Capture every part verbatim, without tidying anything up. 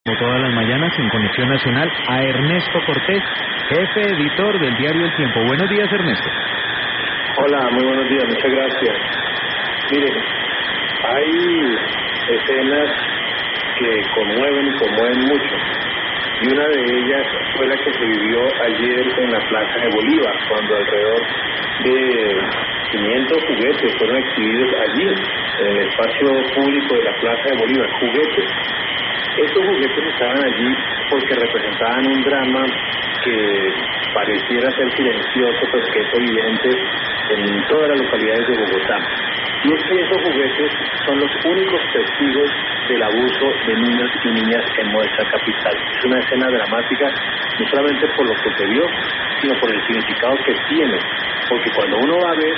Como todas las mañanas en Conexión Nacional, a Ernesto Cortés, jefe editor del diario El Tiempo. Buenos días, Ernesto. Hola, muy buenos días, muchas gracias. Miren, hay escenas que conmueven y conmueven mucho, y una de ellas fue la que se vivió ayer en la Plaza de Bolívar, cuando alrededor de quinientos juguetes fueron exhibidos allí, en el espacio público de la Plaza de Bolívar, juguetes. Estos juguetes estaban allí porque representaban un drama que pareciera ser silencioso, pero que es evidente en todas las localidades de Bogotá. Y es que esos juguetes son los únicos testigos del abuso de niños y niñas en nuestra capital. Es una escena dramática, no solamente por lo que se vio, sino por el significado que tiene. Porque cuando uno va a ver,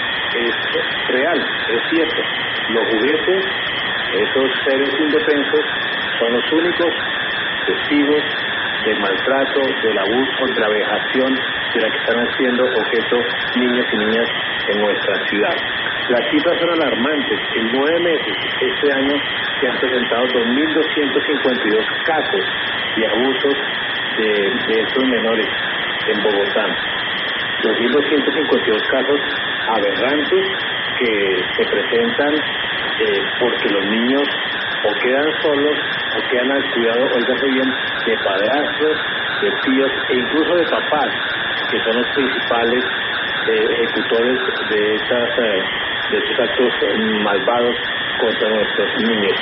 es real, es cierto. Los juguetes, esos seres indefensos, son los únicos testigos del maltrato, del abuso, de la vejación de la que están haciendo objeto niños y niñas en nuestra ciudad. Las cifras son alarmantes. En nueve meses, este año, se han presentado dos mil doscientos cincuenta y dos casos de abusos de, de estos menores en Bogotá. dos mil doscientos cincuenta y dos casos aberrantes que se presentan eh, porque los niños o quedan solos o quedan al cuidado, óigase bien, de padrastros, de tíos e incluso de papás, que son los principales eh, ejecutores de estas eh, de estos actos eh, malvados contra nuestros niños.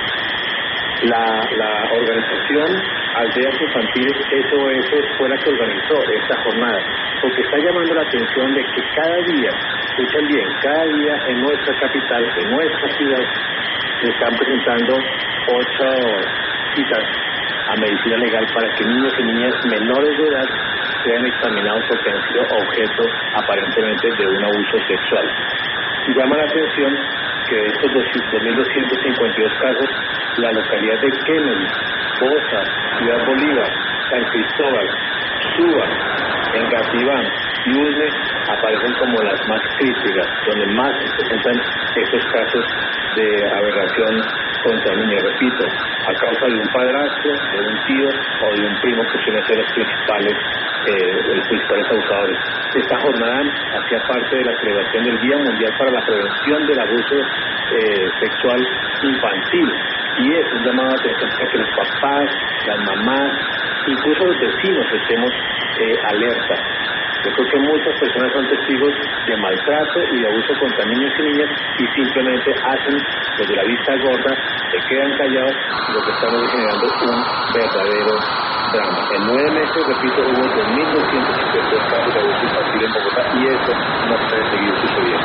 La, la organización Aldeas Infantiles S O S fue la que organizó esta jornada, porque está llamando la atención de que cada día, escuchen bien, cada día en nuestra capital, en nuestra ciudad, se están presentando ocho citas a medicina legal para que niños y niñas menores de edad sean examinados porque han sido objeto aparentemente de un abuso sexual. Y llama la atención que de estos dos mil doscientos cincuenta y dos casos, la localidad de Kennedy, Bosa, Ciudad Bolívar, San Cristóbal, Suba, Engativá y Usme aparecen como las más críticas, donde más se presentan estos casos de aberración contra niños. Repito, a causa de un padrastro, de un tío o de un primo que suelen ser los principales, eh, los principales abusadores. Esta jornada hacía parte de la celebración del Día Mundial para la Prevención del Abuso eh, Sexual Infantil, y es un llamado de atención para que los papás, las mamás, incluso los vecinos estemos eh, alerta. Yo creo que muchas personas son testigos de maltrato y de abuso contra niños y niñas y simplemente hacen desde la vista gorda, se quedan callados, y lo que estamos generando es un verdadero drama. En nueve meses, repito, hubo dos mil doscientos cincuenta y dos casos de abuso infantil en Bogotá, y eso no puede seguir sucediendo.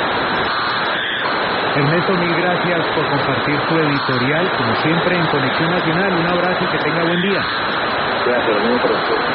Ernesto, mil gracias por compartir tu editorial, como siempre en Conexión Nacional. Un abrazo y que tenga buen día. Gracias, lo mismo para usted.